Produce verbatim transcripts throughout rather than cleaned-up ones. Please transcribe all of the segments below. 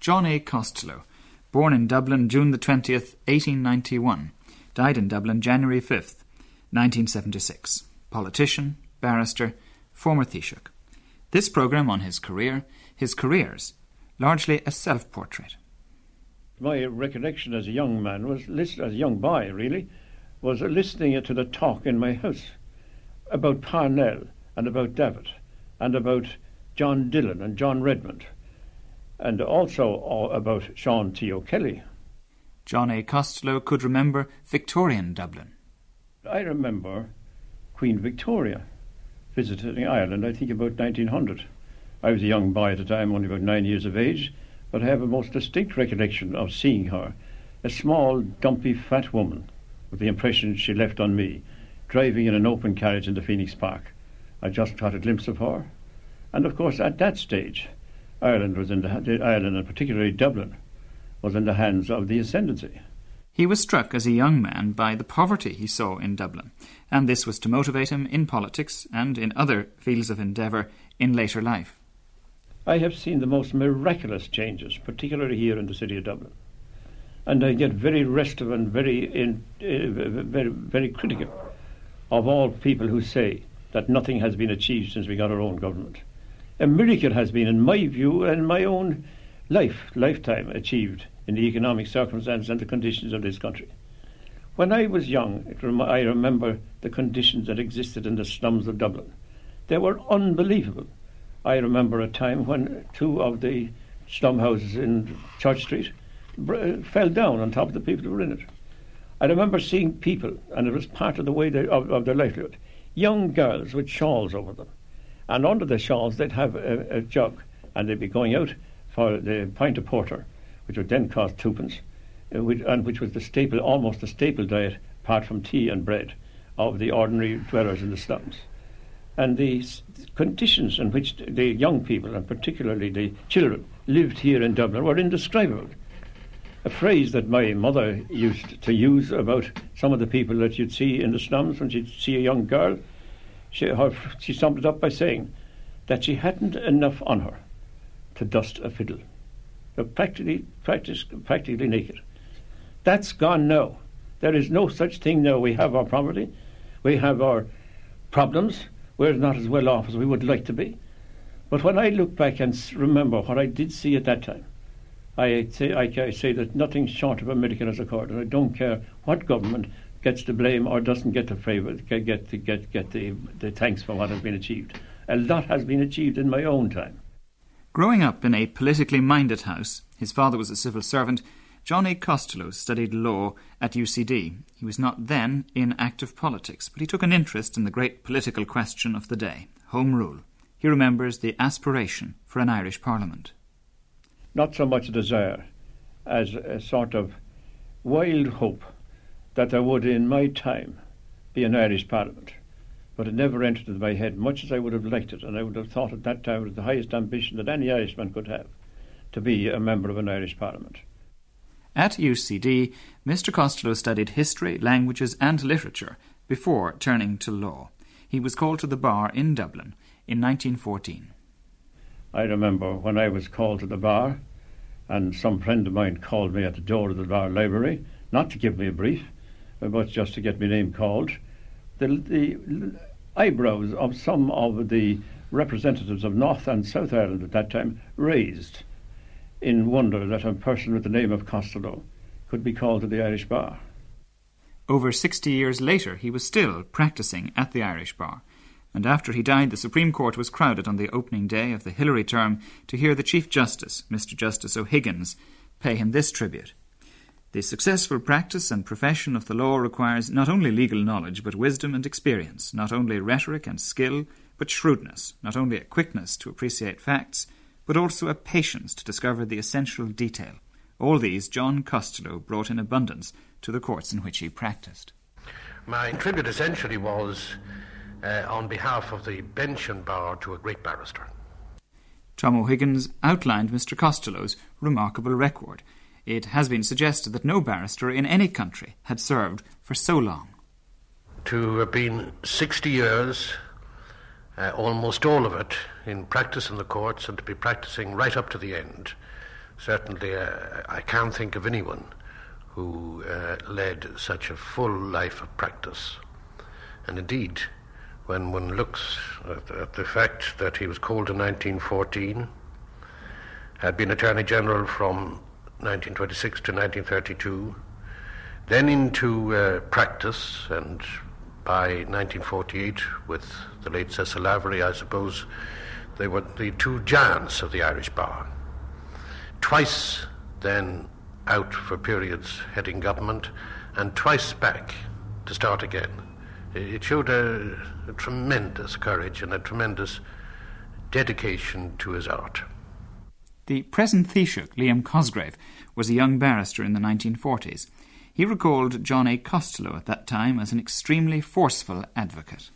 John A. Costello, born in Dublin June the twentieth, eighteen ninety-one, died in Dublin January fifth, nineteen seventy-six. Politician, barrister, former Taoiseach. This programme on his career, his careers, largely a self-portrait. My recollection as a young man was, listen, as a young boy really, was listening to the talk in my house about Parnell and about Davitt and about John Dillon and John Redmond, and also about Sean T. O'Kelly. John A. Costello could remember Victorian Dublin. I remember Queen Victoria visiting Ireland, I think about nineteen hundred. I was a young boy at the time, only about nine years of age, but I have a most distinct recollection of seeing her, a small, dumpy, fat woman, with the impression she left on me, driving in an open carriage into Phoenix Park. I just caught a glimpse of her. And of course, at that stage, Ireland was in the Ireland, and particularly Dublin, was in the hands of the ascendancy. He was struck as a young man by the poverty he saw in Dublin, and this was to motivate him in politics and in other fields of endeavour in later life. I have seen the most miraculous changes, particularly here in the city of Dublin, and I get very restive and very, in, uh, very, very critical of all people who say that nothing has been achieved since we got our own government. A miracle has been, in my view, and my own life, lifetime, achieved in the economic circumstances and the conditions of this country. When I was young, it rem- I remember the conditions that existed in the slums of Dublin. They were unbelievable. I remember a time when two of the slum houses in Church Street br- fell down on top of the people who were in it. I remember seeing people, and it was part of the way they, of, of their livelihood, young girls with shawls over them. And under the shawls they'd have a, a jug, and they'd be going out for the pint of porter, which would then cost twopence, uh, which, and which was the staple, almost the staple diet, apart from tea and bread, of the ordinary dwellers in the slums. And the s- conditions in which the young people, and particularly the children, lived here in Dublin were indescribable. A phrase that my mother used to use about some of the people that you'd see in the slums when she'd see a young girl, she, her, she summed it up by saying that she hadn't enough on her to dust a fiddle. They're practically, practice, practically naked. That's gone now. There is no such thing now. We have our poverty, we have our problems, we're not as well off as we would like to be. But when I look back and remember what I did see at that time, I say, I say that nothing short of a miracle has occurred, and I don't care what government gets the blame or doesn't get the favour, get, get, the, get, get the, the thanks for what has been achieved. A lot has been achieved in my own time. Growing up in a politically minded house, his father was a civil servant, John A. Costello studied law at U C D. He was not then in active politics, but he took an interest in the great political question of the day, Home Rule. He remembers the aspiration for an Irish Parliament. Not so much a desire as a sort of wild hope that there would in my time be an Irish Parliament. But it never entered into my head, much as I would have liked it, and I would have thought at that time it was the highest ambition that any Irishman could have, to be a member of an Irish Parliament. At U C D, Mister Costello studied history, languages and literature before turning to law. He was called to the bar in Dublin in nineteen fourteen. I remember when I was called to the bar, and some friend of mine called me at the door of the bar library, not to give me a brief, but just to get my name called. The, the eyebrows of some of the representatives of North and South Ireland at that time raised in wonder that a person with the name of Costello could be called to the Irish bar. Over sixty years later, he was still practising at the Irish bar. And after he died, the Supreme Court was crowded on the opening day of the Hillary term to hear the Chief Justice, Mister Justice O'Higgins, pay him this tribute. The successful practice and profession of the law requires not only legal knowledge, but wisdom and experience, not only rhetoric and skill, but shrewdness, not only a quickness to appreciate facts, but also a patience to discover the essential detail. All these John Costello brought in abundance to the courts in which he practised. My tribute essentially was uh, on behalf of the bench and bar to a great barrister. Tom O'Higgins outlined Mister Costello's remarkable record. It has been suggested that no barrister in any country had served for so long. To have been sixty years, uh, almost all of it, in practice in the courts, and to be practising right up to the end, certainly uh, I can't think of anyone who uh, led such a full life of practice. And indeed, when one looks at, at the fact that he was called in nineteen fourteen, had been Attorney General from nineteen twenty-six to nineteen thirty-two, then into uh, practice, and by nineteen forty-eight, with the late Cecil Lavery, I suppose, they were the two giants of the Irish bar. Twice then out for periods heading government, and twice back to start again. It showed a, a tremendous courage and a tremendous dedication to his art. The present Taoiseach, Liam Cosgrave, was a young barrister in the nineteen forties. He recalled John A. Costello at that time as an extremely forceful advocate.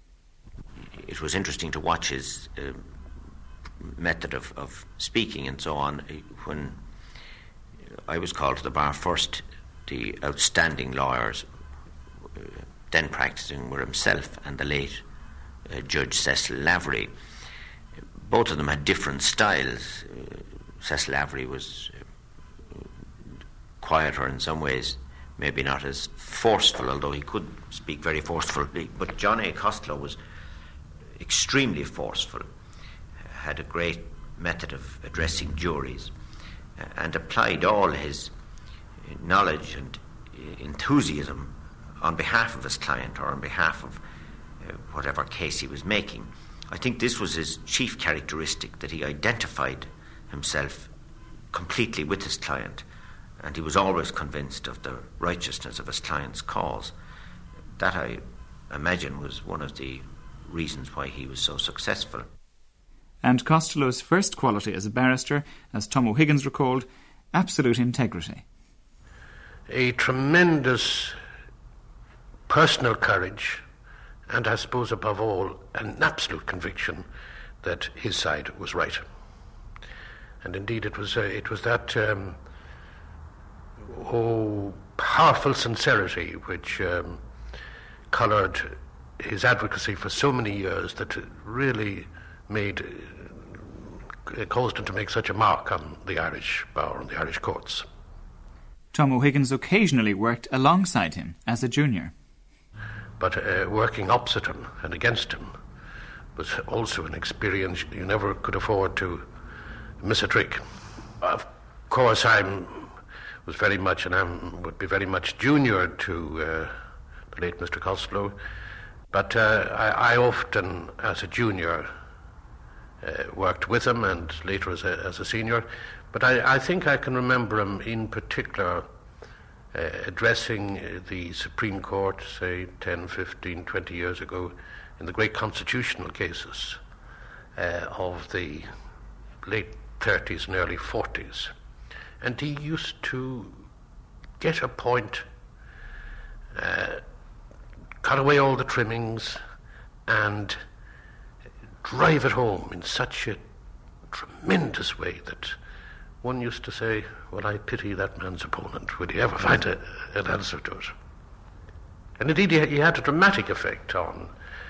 It was interesting to watch his uh, method of, of speaking and so on. When I was called to the bar first, the outstanding lawyers uh, then practising were himself and the late uh, Judge Cecil Lavery. Both of them had different styles. Uh, Cecil Lavery was uh, quieter in some ways, maybe not as forceful, although he could speak very forcefully. But John A. Costello was extremely forceful, had a great method of addressing juries, uh, and applied all his knowledge and enthusiasm on behalf of his client or on behalf of uh, whatever case he was making. I think this was his chief characteristic, that he identified himself completely with his client, and he was always convinced of the righteousness of his client's cause. That, I imagine, was one of the reasons why he was so successful. And Costello's first quality as a barrister, as Tom O'Higgins recalled, absolute integrity. A tremendous personal courage, and I suppose above all, an absolute conviction that his side was right. And indeed it was uh, it was that um, oh, powerful sincerity which um, coloured his advocacy for so many years that it really made uh, caused him to make such a mark on the Irish bar and the Irish courts. Tom O'Higgins occasionally worked alongside him as a junior. But uh, working opposite him and against him was also an experience you never could afford to miss a trick. Of course, I was very much, and I would be very much junior to uh, the late Mister Costello, but uh, I, I often, as a junior, uh, worked with him, and later as a, as a senior. But I, I think I can remember him in particular Uh, addressing uh, the Supreme Court, say, ten, fifteen, twenty years ago, in the great constitutional cases uh, of the late thirties and early forties. And he used to get a point, uh, cut away all the trimmings, and drive it home in such a tremendous way that one used to say, well, I pity that man's opponent. Would he ever find a, an answer to it? And indeed, he, he had a dramatic effect on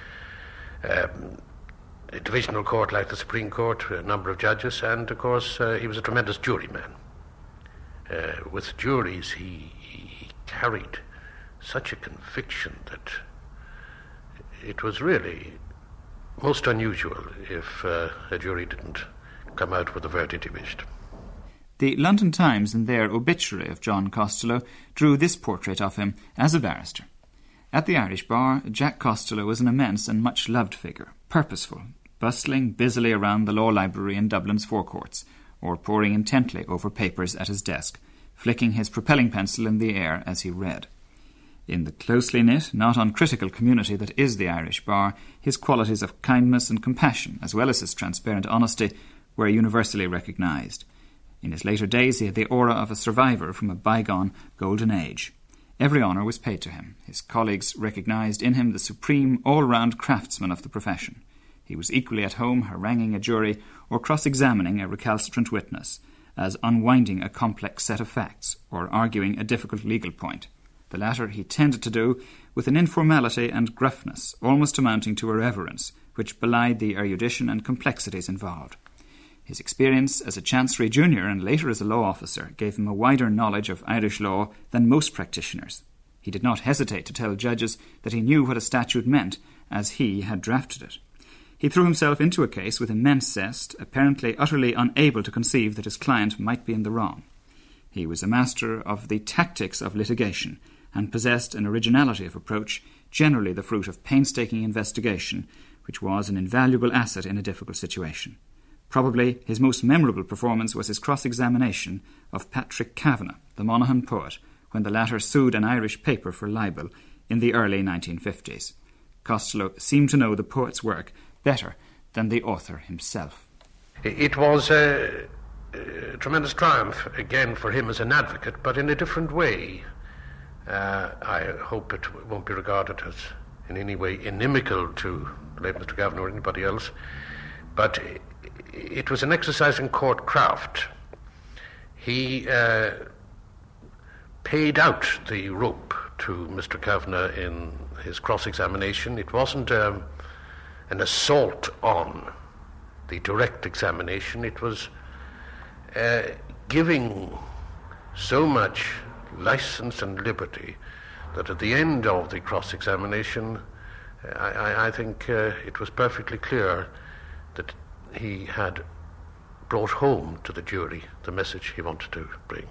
um, a divisional court like the Supreme Court, a number of judges, and, of course, uh, he was a tremendous juryman. Uh, with juries, he, he carried such a conviction that it was really most unusual if uh, a jury didn't come out with the verdict he wished. The London Times, in their obituary of John Costello, drew this portrait of him as a barrister. At the Irish bar, Jack Costello was an immense and much-loved figure, purposeful, bustling busily around the law library in Dublin's forecourts, or poring intently over papers at his desk, flicking his propelling pencil in the air as he read. In the closely knit, not uncritical community that is the Irish bar, his qualities of kindness and compassion, as well as his transparent honesty, were universally recognised. In his later days he had the aura of a survivor from a bygone golden age. Every honour was paid to him. His colleagues recognised in him the supreme all-round craftsman of the profession. He was equally at home haranguing a jury or cross-examining a recalcitrant witness, as unwinding a complex set of facts or arguing a difficult legal point. The latter he tended to do with an informality and gruffness almost amounting to irreverence, which belied the erudition and complexities involved. His experience as a Chancery Junior and later as a law officer gave him a wider knowledge of Irish law than most practitioners. He did not hesitate to tell judges that he knew what a statute meant, as he had drafted it. He threw himself into a case with immense zest, apparently utterly unable to conceive that his client might be in the wrong. He was a master of the tactics of litigation, and possessed an originality of approach, generally the fruit of painstaking investigation, which was an invaluable asset in a difficult situation. Probably his most memorable performance was his cross-examination of Patrick Kavanagh, the Monaghan poet, when the latter sued an Irish paper for libel in the early nineteen fifties. Costello seemed to know the poet's work better than the author himself. It was a, a tremendous triumph, again, for him as an advocate, but in a different way. Uh, I hope it won't be regarded as in any way inimical to late Mister Kavanagh or anybody else, but it was an exercise in court craft. He uh, paid out the rope to Mister Kavanagh in his cross-examination. It wasn't um, an assault on the direct examination. It was uh, giving so much license and liberty that at the end of the cross-examination, I, I, I think uh, it was perfectly clear that he had brought home to the jury the message he wanted to bring.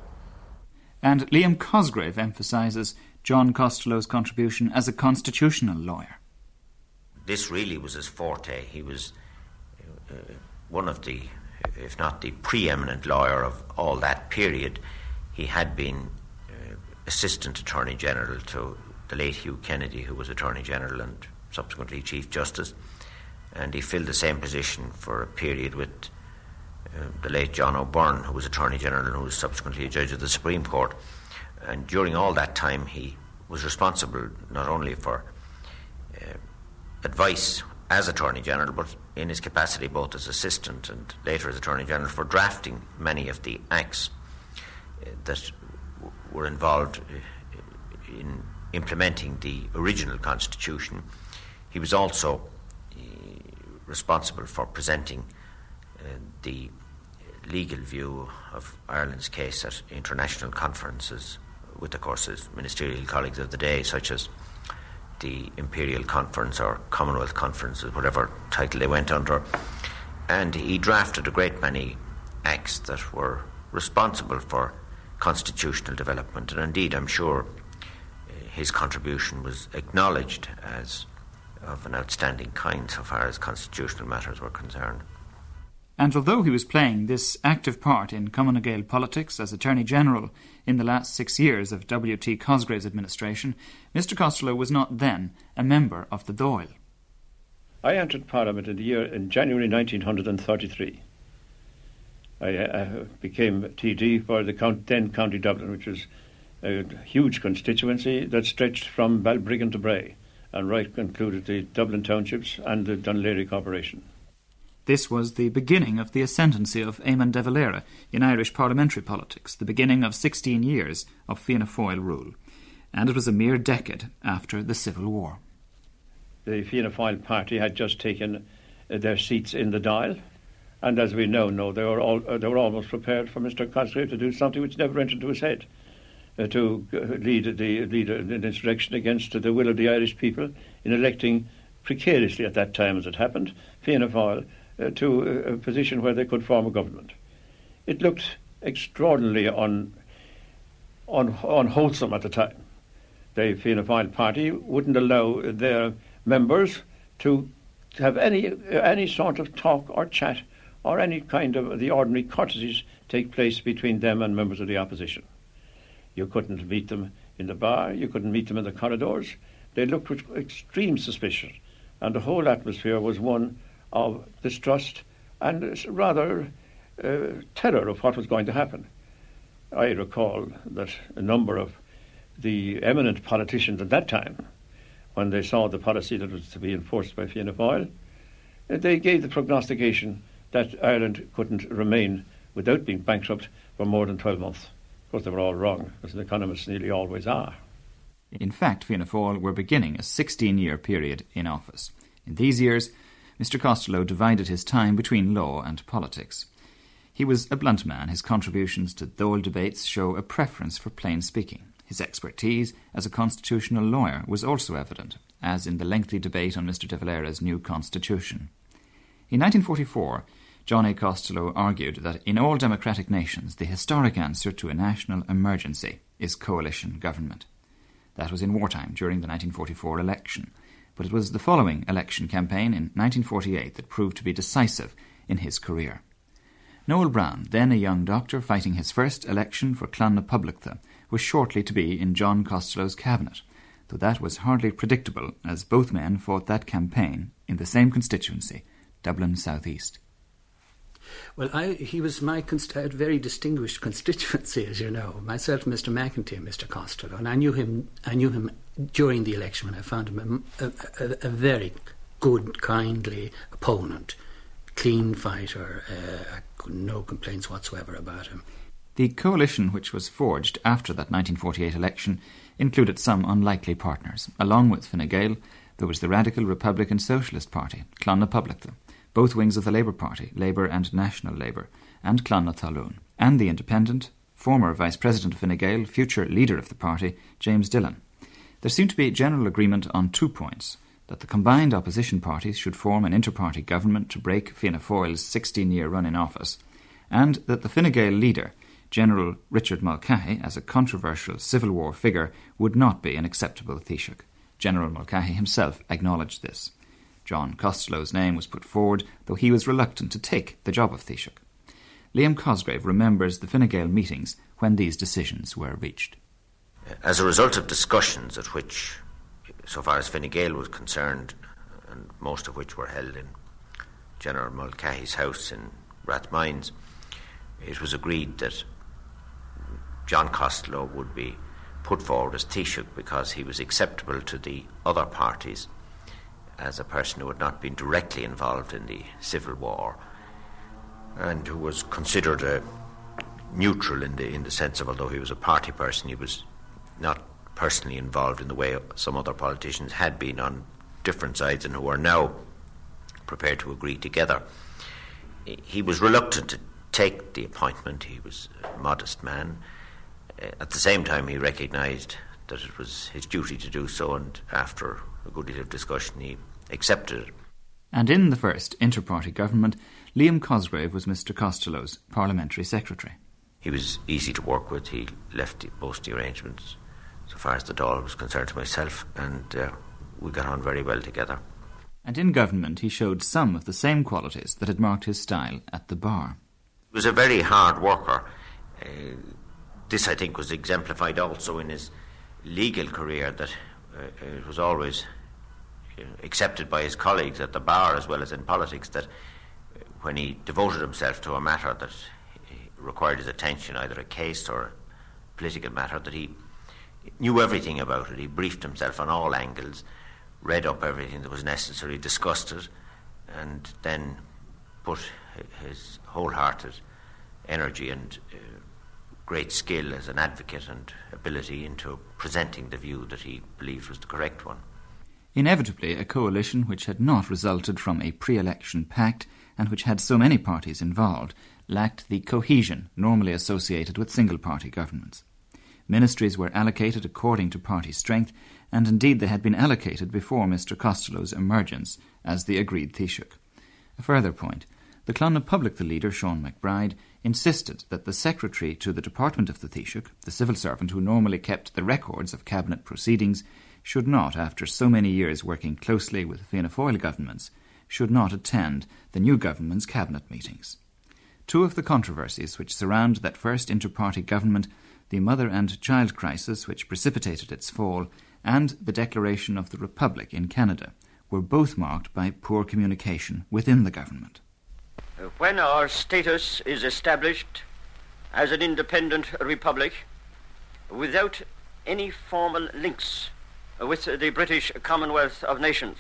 And Liam Cosgrave emphasises John Costello's contribution as a constitutional lawyer. This really was his forte. He was uh, one of the, if not the preeminent lawyer of all that period. He had been uh, Assistant Attorney General to the late Hugh Kennedy, who was Attorney General and subsequently Chief Justice, and he filled the same position for a period with uh, the late John O'Byrne, who was Attorney General and who was subsequently a judge of the Supreme Court. And during all that time he was responsible not only for uh, advice as Attorney General, but in his capacity both as Assistant and later as Attorney General for drafting many of the acts uh, that w- were involved uh, in implementing the original Constitution. He was also uh, responsible for presenting uh, the legal view of Ireland's case at international conferences with, of course, his ministerial colleagues of the day, such as the Imperial Conference or Commonwealth Conferences, whatever title they went under. And he drafted a great many acts that were responsible for constitutional development. And indeed, I'm sure uh, his contribution was acknowledged as of an outstanding kind so far as constitutional matters were concerned. And although he was playing this active part in Cumann na Gael politics as Attorney-General in the last six years of W T Cosgrave's administration, Mister Costello was not then a member of the Dáil. I entered Parliament in the year in January nineteen thirty-three. I uh, became T D for the count, then County Dublin, which was a huge constituency that stretched from Balbriggan to Bray and right included the Dublin townships and the Dún Laoghaire Corporation. This was the beginning of the ascendancy of Eamon de Valera in Irish parliamentary politics, the beginning of sixteen years of Fianna Fáil rule, and it was a mere decade after the Civil War. The Fianna Fáil party had just taken uh, their seats in the Dáil, and as we now know, they were, all, uh, they were almost prepared for Mister Cosgrave to do something which never entered into his head, uh, to uh, lead, the, lead an insurrection against the will of the Irish people in electing precariously at that time, as it happened, Fianna Fáil, Uh, to a, a position where they could form a government. It looked extraordinarily un, un, unwholesome at the time. The Fianna Fáil party wouldn't allow their members to have any uh, any sort of talk or chat or any kind of the ordinary courtesies take place between them and members of the opposition. You couldn't meet them in the bar, you couldn't meet them in the corridors. They looked with extreme suspicion, and the whole atmosphere was one of distrust and rather uh, terror of what was going to happen. I recall that a number of the eminent politicians at that time, when they saw the policy that was to be enforced by Fianna Fáil, they gave the prognostication that Ireland couldn't remain without being bankrupt for more than twelve months. Of course, they were all wrong, as economists nearly always are. In fact, Fianna Fáil were beginning a sixteen-year period in office. In these years, Mister Costello divided his time between law and politics. He was a blunt man. His contributions to Dáil debates show a preference for plain speaking. His expertise as a constitutional lawyer was also evident, as in the lengthy debate on Mister De Valera's new constitution. In nineteen forty-four, John A. Costello argued that in all democratic nations, the historic answer to a national emergency is coalition government. That was in wartime during the nineteen forty-four election, but it was the following election campaign in nineteen forty-eight that proved to be decisive in his career. Noel Browne, then a young doctor fighting his first election for Clonnapublictha, was shortly to be in John Costello's cabinet, though that was hardly predictable as both men fought that campaign in the same constituency, Dublin South East. Well, I, he was my const- a very distinguished constituency, as you know. Myself, Mister McEntee, and Mister Costello, and I knew him. I knew him during the election when I found him a, a, a very good, kindly opponent, clean fighter. Uh, no complaints whatsoever about him. The coalition which was forged after that nineteen forty-eight election included some unlikely partners. Along with Fine Gael, there was the Radical Republican Socialist Party, Clonnapublictha, both wings of the Labour Party, Labour and National Labour, and Clonna Talún, and the independent, former Vice President of Fine Gael, future leader of the party, James Dillon. There seemed to be general agreement on two points: that the combined opposition parties should form an inter-party government to break Fianna Fáil's sixteen-year run in office, and that the Fine Gael leader, General Richard Mulcahy, as a controversial Civil War figure, would not be an acceptable Taoiseach. General Mulcahy himself acknowledged this. John Costello's name was put forward, though he was reluctant to take the job of Taoiseach. Liam Cosgrave remembers the Fine Gael meetings when these decisions were reached. As a result of discussions at which, so far as Fine Gael was concerned, and most of which were held in General Mulcahy's house in Rathmines, it was agreed that John Costello would be put forward as Taoiseach because he was acceptable to the other parties as a person who had not been directly involved in the Civil War and who was considered a neutral in the in the sense of, although he was a party person, he was not personally involved in the way some other politicians had been on different sides and who are now prepared to agree together. He was reluctant to take the appointment. He was a modest man. At the same time, he recognised that it was his duty to do so, and after a good deal of discussion, he accepted it. And in the first inter-party government, Liam Cosgrave was Mister Costello's parliamentary secretary. He was easy to work with. He left the, most of the arrangements, so far as the Dáil was concerned, to myself, and uh, we got on very well together. And in government, he showed some of the same qualities that had marked his style at the bar. He was a very hard worker. Uh, this, I think, was exemplified also in his legal career, that uh, it was always uh, accepted by his colleagues at the bar as well as in politics that when he devoted himself to a matter that required his attention, either a case or a political matter, that he knew everything about it. He briefed himself on all angles, read up everything that was necessary, discussed it, and then put his wholehearted energy and uh, great skill as an advocate and ability into presenting the view that he believed was the correct one. Inevitably, a coalition which had not resulted from a pre-election pact and which had so many parties involved lacked the cohesion normally associated with single-party governments. Ministries were allocated according to party strength, and indeed they had been allocated before Mister Costello's emergence as the agreed Taoiseach. A further point, the Clonnapublictha leader, Sean McBride, insisted that the secretary to the department of the Taoiseach, the civil servant who normally kept the records of cabinet proceedings, should not, after so many years working closely with Fianna Fáil governments, should not attend the new government's cabinet meetings. Two of the controversies which surround that first inter-party government, the mother and child crisis which precipitated its fall, and the declaration of the Republic in Canada, were both marked by poor communication within the government. When our status is established as an independent republic without any formal links with the British Commonwealth of Nations,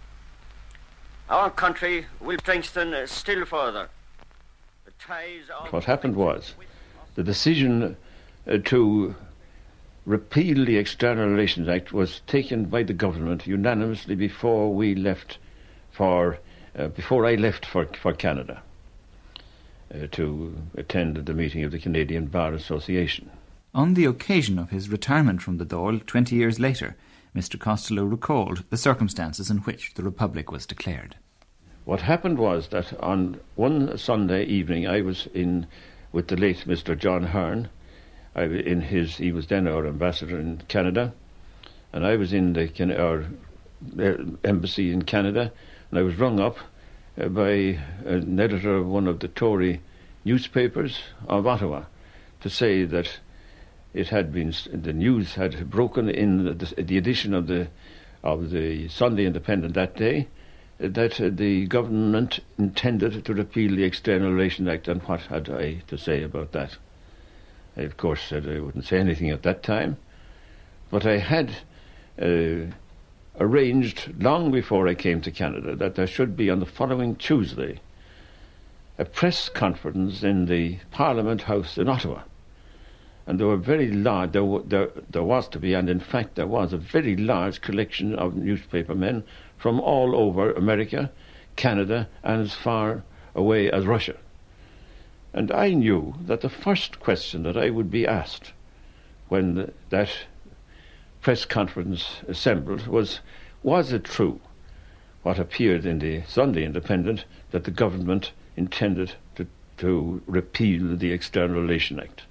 our country will strengthen still further the ties of... What happened was the decision uh, to repeal the External Relations Act was taken by the government unanimously before we left for, uh, before I left for, for Canada. uh, to attend the meeting of the Canadian Bar Association. On the occasion of his retirement from the Dáil twenty years later, Mister Costello recalled the circumstances in which the Republic was declared. What happened was that on one Sunday evening I was in with the late Mister John Hearn. I, in his, he was then our ambassador in Canada, and I was in the our embassy in Canada, and I was rung up uh, by an editor of one of the Tory newspapers of Ottawa to say that it had been the news had broken in the, the edition of the of the Sunday Independent that day that uh, the government intended to repeal the External Relations Act, and what had I to say about that? I, of course, said I wouldn't say anything at that time, but I had uh, arranged long before I came to Canada that there should be on the following Tuesday a press conference in the Parliament House in Ottawa. And there were very large, there, w- there, there was to be, and in fact there was, a very large collection of newspaper men from all over America, Canada, and as far away as Russia. And I knew that the first question that I would be asked when the, that press conference assembled was, was it true, what appeared in the Sunday Independent, that the government intended to, to repeal the External Relations Act?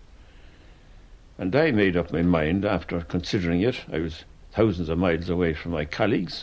And I made up my mind after considering it. I was thousands of miles away from my colleagues.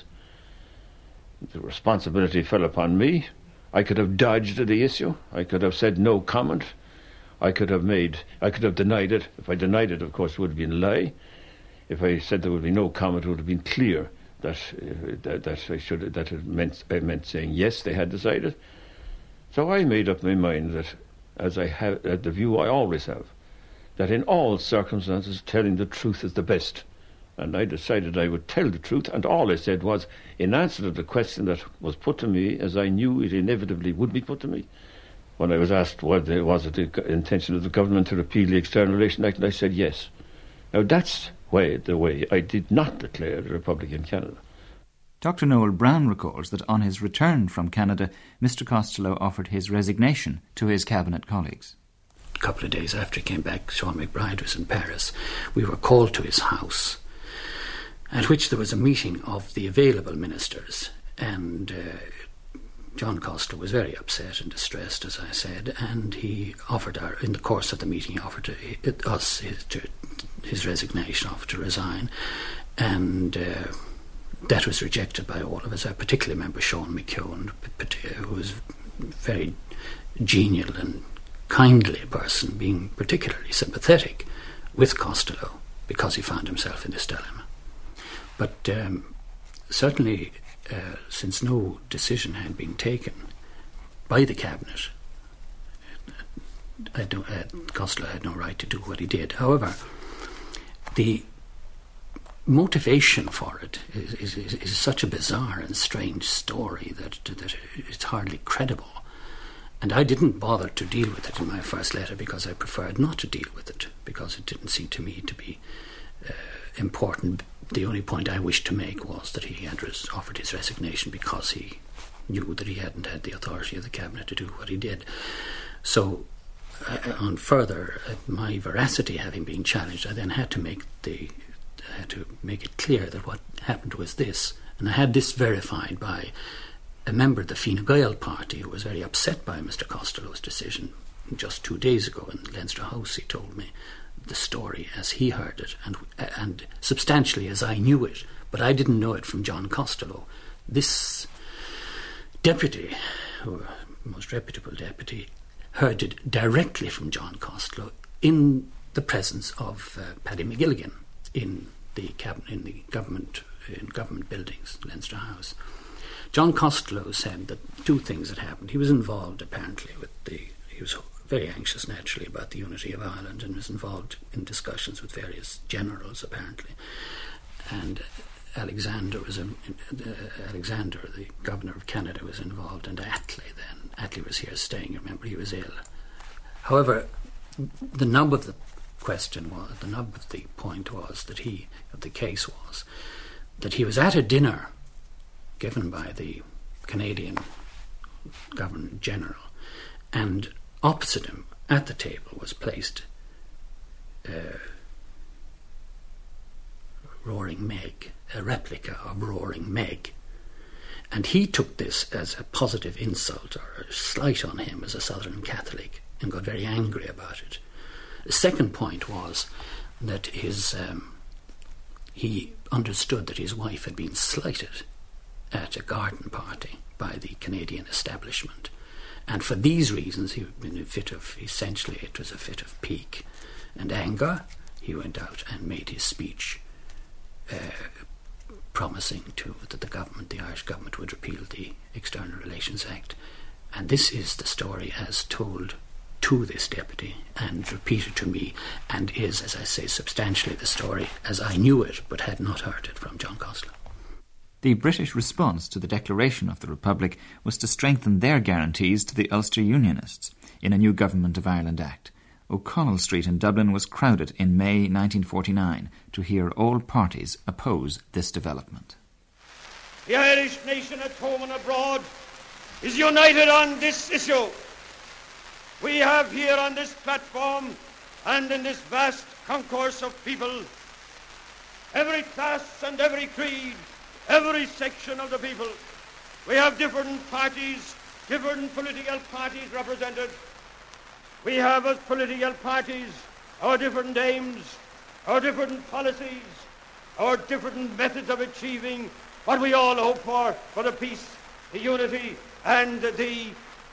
The responsibility fell upon me. I could have dodged the issue. I could have said no comment. I could have made, I could have denied it. If I denied it, of course, it would have been a lie. If I said there would be no comment, it would have been clear that uh, that, that I should that it meant I meant saying yes, they had decided. So I made up my mind that, as I have, uh, the view I always have, that in all circumstances telling the truth is the best. And I decided I would tell the truth, and all I said was, in answer to the question that was put to me, as I knew it inevitably would be put to me, when I was asked what the, was it the intention of the government to repeal the External Relations Act, and I said yes. Now that's why, the way I did not declare the Republic in Canada. Doctor Noel Brown recalls that on his return from Canada, Mister Costello offered his resignation to his cabinet colleagues. A couple of days after he came back, Sean McBride was in Paris. We were called to his house, at which there was a meeting of the available ministers, and uh, John Costello was very upset and distressed, as I said, and he offered our, in the course of the meeting, he offered to, us his, to, his resignation, offered to resign, and uh, that was rejected by all of us, a particular member, Sean McKeown, who was very genial and kindly person, being particularly sympathetic with Costello because he found himself in this dilemma. But um, certainly, uh, since no decision had been taken by the cabinet, I don't, uh, Costello had no right to do what he did. However, the motivation for it is, is, is, is such a bizarre and strange story that, that it's hardly credible. And I didn't bother to deal with it in my first letter because I preferred not to deal with it, because it didn't seem to me to be uh, important. The only point I wished to make was that he had res- offered his resignation because he knew that he hadn't had the authority of the cabinet to do what he did. So, uh, on further, uh, my veracity having been challenged, I then had to make the I had to make it clear that what happened was this, and I had this verified by a member of the Fine Gael party who was very upset by Mister Costello's decision. Just two days ago in Leinster House, he told me the story as he heard it, and and substantially as I knew it, but I didn't know it from John Costello. This deputy, or most reputable deputy, heard it directly from John Costello in the presence of uh, Paddy McGilligan in the cabinet, in the government in government buildings, Leinster House. John Costello said that two things had happened. He was involved, apparently, with the... He was very anxious, naturally, about the unity of Ireland, and was involved in discussions with various generals, apparently. And Alexander was... Uh, Alexander, the governor of Canada, was involved, and Attlee then. Attlee was here staying, remember, he was ill. However, the nub of the question was, the nub of the point was that he, of the case was, that he was at a dinner given by the Canadian Governor General, and opposite him at the table was placed uh, Roaring Meg, a replica of Roaring Meg. And he took this as a positive insult or a slight on him as a Southern Catholic and got very angry about it. The second point was that his um, he understood that his wife had been slighted at a garden party by the Canadian establishment. And for these reasons, he was in a fit of, essentially it was a fit of pique and anger. He went out and made his speech uh, promising to that the government, the Irish government, would repeal the External Relations Act. And this is the story as told to this deputy and repeated to me, and is, as I say, substantially the story as I knew it but had not heard it from John Costello. The British response to the declaration of the Republic was to strengthen their guarantees to the Ulster Unionists in a new Government of Ireland Act. O'Connell Street in Dublin was crowded in May nineteen forty-nine to hear all parties oppose this development. The Irish nation at home and abroad is united on this issue. We have here on this platform and in this vast concourse of people every class and every creed, every section of the people. We have different parties, different political parties represented. We have as political parties our different aims, our different policies, our different methods of achieving what we all hope for, for the peace, the unity, and the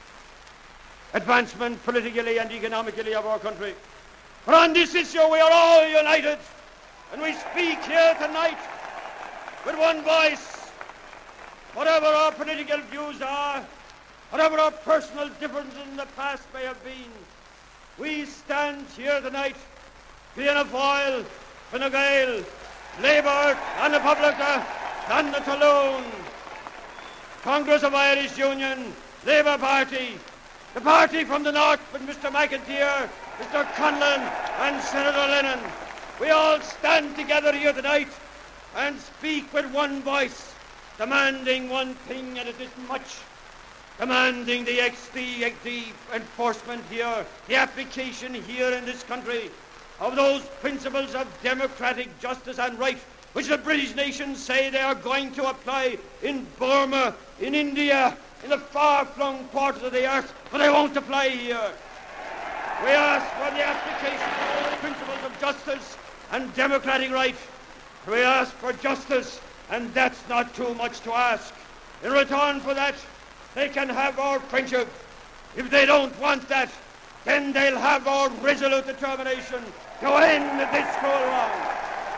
advancement politically and economically of our country. But on this issue we are all united, and we speak here tonight with one voice. Whatever our political views are, whatever our personal differences in the past may have been, we stand here tonight, Fianna Fáil, Fine Gael, Labour, Anna Publica, Anna Taloon, Congress of Irish Union, Labour Party, the party from the north with Mister McIntyre, Mister Conlon and Senator Lennon. We all stand together here tonight and speak with one voice, demanding one thing, and it is much, demanding the, ex- the, the enforcement here, the application here in this country of those principles of democratic justice and right which the British nations say they are going to apply in Burma, in India, in the far-flung quarters of the earth, but they won't apply here. We ask for the application of those principles of justice and democratic right. We ask for justice, and that's not too much to ask. In return for that, they can have our friendship. If they don't want that, then they'll have our resolute determination to end this go wrong.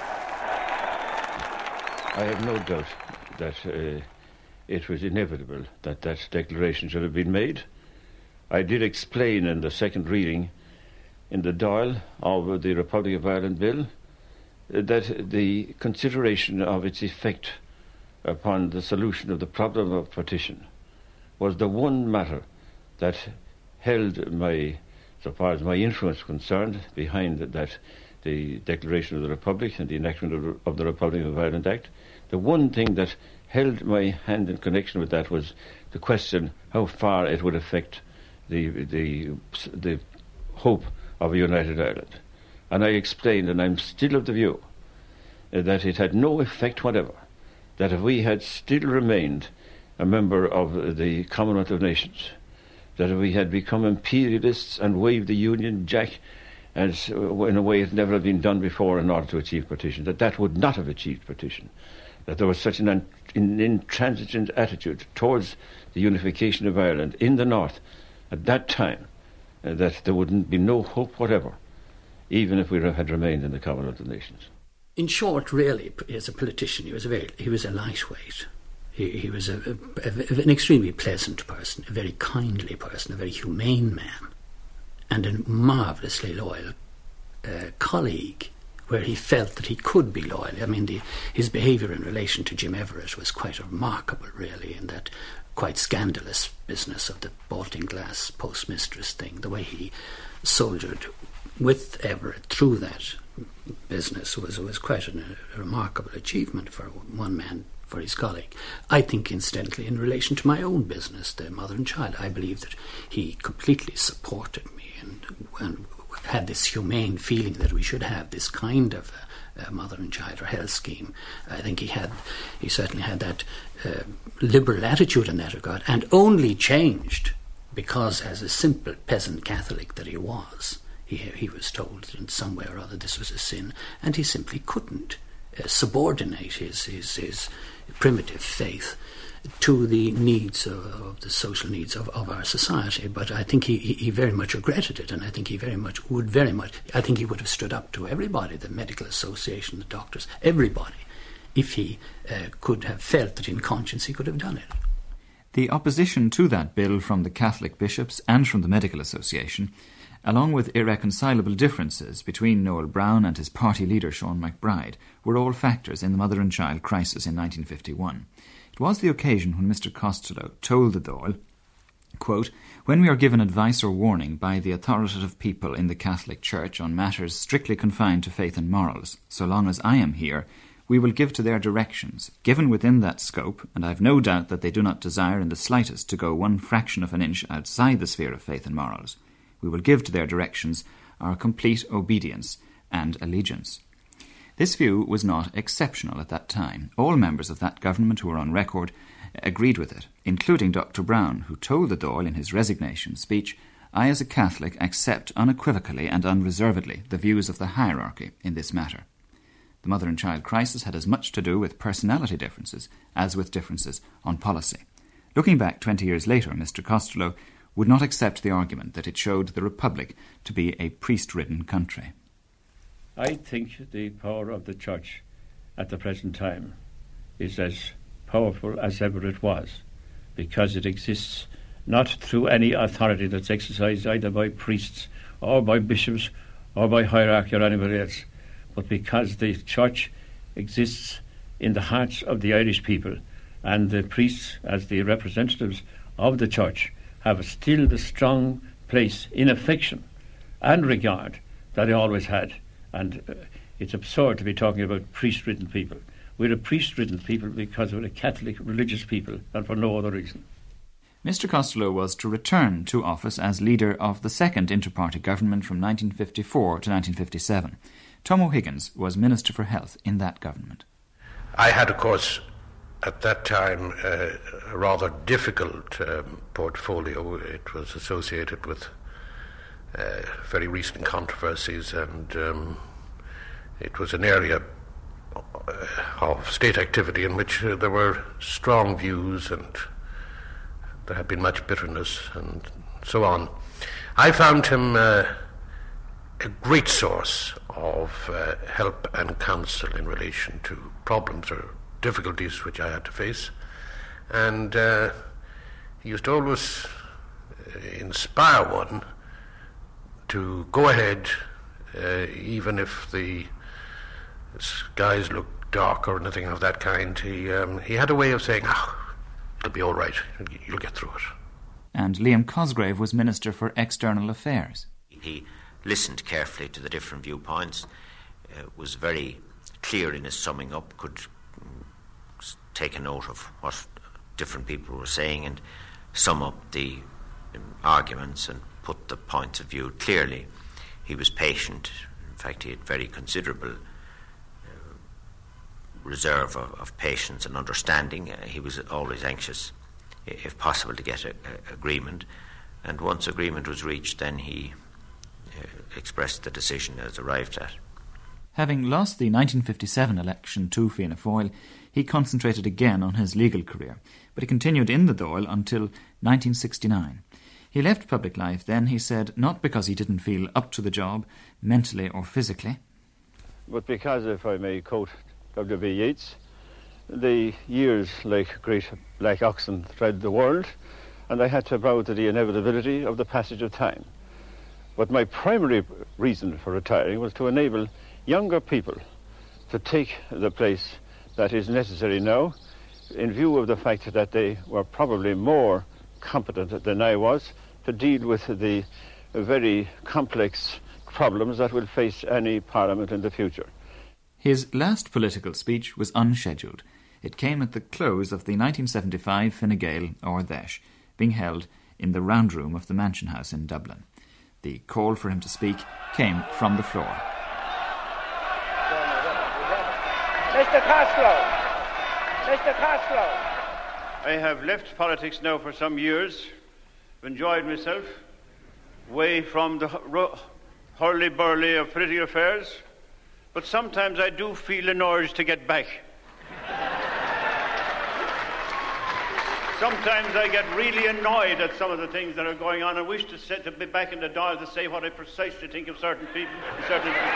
I have no doubt that uh, it was inevitable that that declaration should have been made. I did explain in the second reading in the Dáil of the Republic of Ireland Bill uh, that the consideration of its effect upon the solution of the problem of partition was the one matter that held my, so far as my influence was concerned, behind that the Declaration of the Republic and the enactment of the, of the Republic of Ireland Act. The one thing that held my hand in connection with that was the question how far it would affect the the the hope of a united Ireland. And I explained, and I'm still of the view, uh, that it had no effect whatever, that if we had still remained a member of the Commonwealth of Nations, that if we had become imperialists and waved the Union Jack as uh, in a way it never had been done before in order to achieve partition, that that would not have achieved partition, that there was such an, an intransigent attitude towards the unification of Ireland in the north at that time uh, that there would be no hope whatever, even if we had remained in the Commonwealth of Nations. In short, really, as a politician, he was a very he was a lightweight. He, he was a, a, a, an extremely pleasant person, a very kindly person, a very humane man, and a marvellously loyal uh, colleague, where he felt that he could be loyal. I mean, the, his behaviour in relation to Jim Everett was quite remarkable, really, in that quite scandalous business of the Baltinglass postmistress thing. The way he soldiered with Everett through that business was was quite an, a remarkable achievement for one man for his colleague. I think, incidentally, in relation to my own business, the Mother and Child, I believe that he completely supported me and, and had this humane feeling that we should have this kind of a, a mother and child or health scheme. I think he had, he certainly had that uh, liberal attitude in that regard, and only changed because, as a simple peasant Catholic that he was, he, he was told that in some way or other this was a sin, and he simply couldn't uh, subordinate his, his, his primitive faith to the needs of, of the social needs of, of our society. But I think he, he very much regretted it, and I think he very much would very much, I think he would have stood up to everybody, the medical association, the doctors, everybody, if he uh, could have felt that in conscience he could have done it. The opposition to that bill from the Catholic bishops and from the Medical Association, along with irreconcilable differences between Noel Browne and his party leader Sean MacBride, were all factors in the mother and child crisis in nineteen fifty-one. It was the occasion when Mister Costello told the Dáil, quote, "When we are given advice or warning by the authoritative people in the Catholic Church on matters strictly confined to faith and morals, so long as I am here, we will give to their directions, given within that scope, and I have no doubt that they do not desire in the slightest to go one fraction of an inch outside the sphere of faith and morals. We will give to their directions our complete obedience and allegiance." This view was not exceptional at that time. All members of that government who were on record agreed with it, including Doctor Browne, who told the Dáil in his resignation speech, "I as a Catholic accept unequivocally and unreservedly the views of the hierarchy in this matter." The mother and child crisis had as much to do with personality differences as with differences on policy. Looking back twenty years later, Mister Costello would not accept the argument that it showed the Republic to be a priest-ridden country. I think the power of the Church at the present time is as powerful as ever it was, because it exists not through any authority that's exercised either by priests or by bishops or by hierarchy or anybody else, but because the Church exists in the hearts of the Irish people, and the priests, as the representatives of the Church, have still the strong place in affection and regard that they always had. And uh, it's absurd to be talking about priest-ridden people. We're a priest-ridden people because we're a Catholic religious people, and for no other reason. Mister Costello was to return to office as leader of the second inter-party government from nineteen fifty-four to nineteen fifty-seven. Tom O'Higgins was Minister for Health in that government. I had, of course, at that time, uh, a rather difficult um, portfolio. It was associated with uh, very recent controversies, and um, it was an area of state activity in which uh, there were strong views, and there had been much bitterness and so on. I found him uh, a great source of uh, help and counsel in relation to problems or difficulties which I had to face, and uh, he used to always inspire one to go ahead, uh, even if the skies looked dark or anything of that kind. He um, he had a way of saying, "Oh, it'll be all right. You'll get through it." And Liam Cosgrave was Minister for External Affairs. He listened carefully to the different viewpoints, uh, was very clear in his summing up, could take a note of what different people were saying and sum up the um, arguments and put the points of view clearly. He was patient. In fact, he had very considerable uh, reserve of, of patience and understanding. Uh, he was always anxious, if possible, to get an agreement. And once agreement was reached, then he uh, expressed the decision as arrived at. Having lost the nineteen fifty-seven election to Fianna Fáil, he concentrated again on his legal career, but he continued in the Dáil until nineteen sixty-nine. He left public life then, he said, not because he didn't feel up to the job, mentally or physically, but because, if I may quote W B Yeats, the years like great black oxen thread the world, and I had to bow to the inevitability of the passage of time. But my primary reason for retiring was to enable younger people to take the place that is necessary now, in view of the fact that they were probably more competent than I was to deal with the very complex problems that will face any parliament in the future. His last political speech was unscheduled. It came at the close of the nineteen seventy-five Fine Gael Ár Deis, being held in the round room of the Mansion House in Dublin. The call for him to speak came from the floor. Mister Costello! Mister Costello! I have left politics now for some years. I've enjoyed myself away from the hu- hurly-burly of political affairs, but sometimes I do feel an urge to get back. Sometimes I get really annoyed at some of the things that are going on and wish to, sit, to be back in the Dáil to say what I precisely think of certain people. Certain people.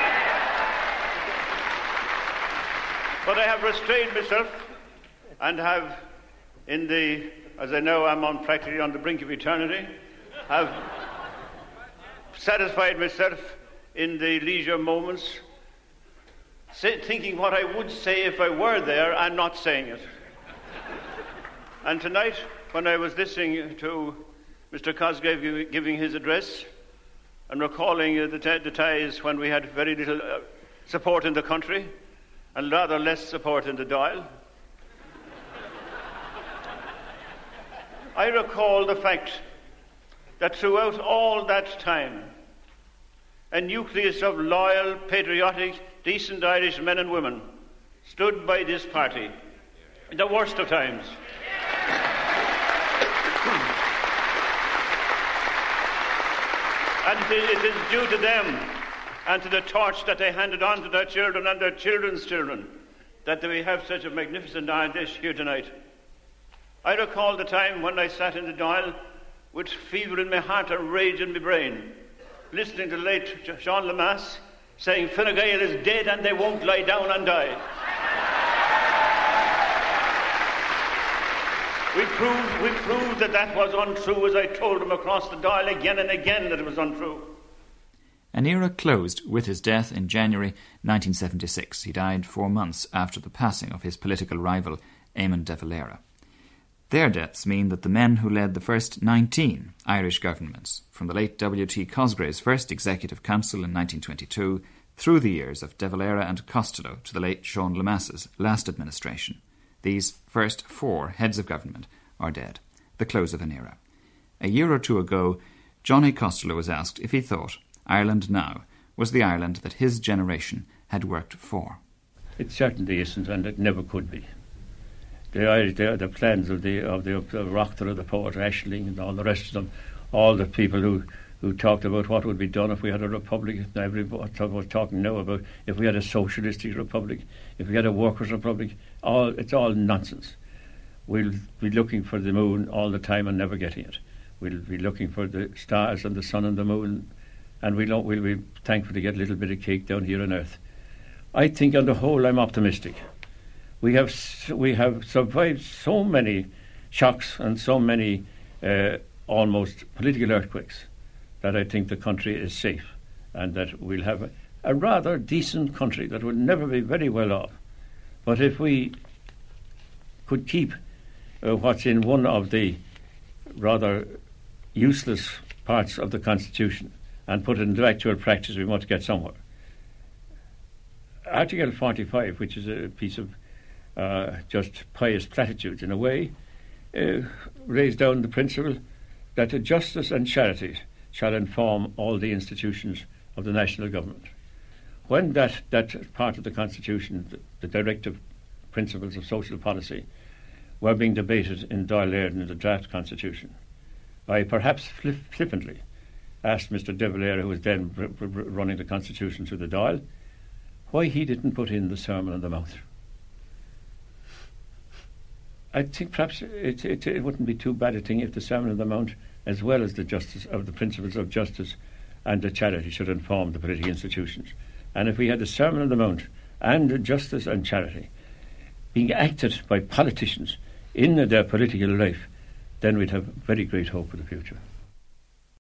But I have restrained myself and have, in the, as I know I'm on practically on the brink of eternity, have satisfied myself in the leisure moments, say, thinking what I would say if I were there and not saying it. And tonight, when I was listening to Mister Cosgrave giving his address and recalling uh, the, t- the ties when we had very little uh, support in the country and rather less support in the Dáil, I recall the fact that throughout all that time, a nucleus of loyal, patriotic, decent Irish men and women stood by this party in the worst of times. And it is due to them and to the torch that they handed on to their children and their children's children that we have such a magnificent Ár Deis here tonight. I recall the time when I sat in the Dáil with fever in my heart and rage in my brain, listening to the late Sean Lemass saying Fine Gael is dead and they won't lie down and die. We proved, we proved that that was untrue as I told him across the Dáil again and again that it was untrue. An era closed with his death in January nineteen seventy-six. He died four months after the passing of his political rival, Eamon de Valera. Their deaths mean that the men who led the first nineteen Irish governments, from the late W T Cosgrave's first Executive Council in nineteen twenty-two, through the years of de Valera and Costello to the late Sean Lemass's last administration, these first four heads of government are dead, the close of an era. A year or two ago, Johnny Costello was asked if he thought Ireland now was the Ireland that his generation had worked for. It certainly isn't, and it never could be. The Irish, the, the plans of the of the, of the Rochter, of the poet Aisling, and all the rest of them, all the people who, who talked about what would be done if we had a republic. Everybody was talking now about if we had a socialistic republic, if we had a workers' republic. All it's all nonsense. We'll be looking for the moon all the time and never getting it. We'll be looking for the stars and the sun and the moon, and we'll we'll be thankful to get a little bit of cake down here on earth. I think, on the whole, I'm optimistic. We have we have survived so many shocks and so many uh, almost political earthquakes that I think the country is safe, and that we'll have a, a rather decent country that will never be very well off. But if we could keep uh, what's in one of the rather useless parts of the Constitution and put it into actual practice, we must get somewhere. Article forty-five, which is a piece of uh, just pious platitudes in a way, uh, lays down the principle that justice and charity shall inform all the institutions of the national government. When that, that part of the Constitution, the, the directive principles of social policy, were being debated in Dáil Éireann in the draft Constitution, I perhaps flip, flippantly asked Mister de Valera, who was then r- r- running the Constitution through the Dáil, why he didn't put in the Sermon on the Mount. I think perhaps it, it, it wouldn't be too bad a thing if the Sermon on the Mount, as well as the justice of the principles of justice and the charity, should inform the political institutions. And if we had the Sermon on the Mount and the justice and charity being acted by politicians in their political life, then we'd have very great hope for the future.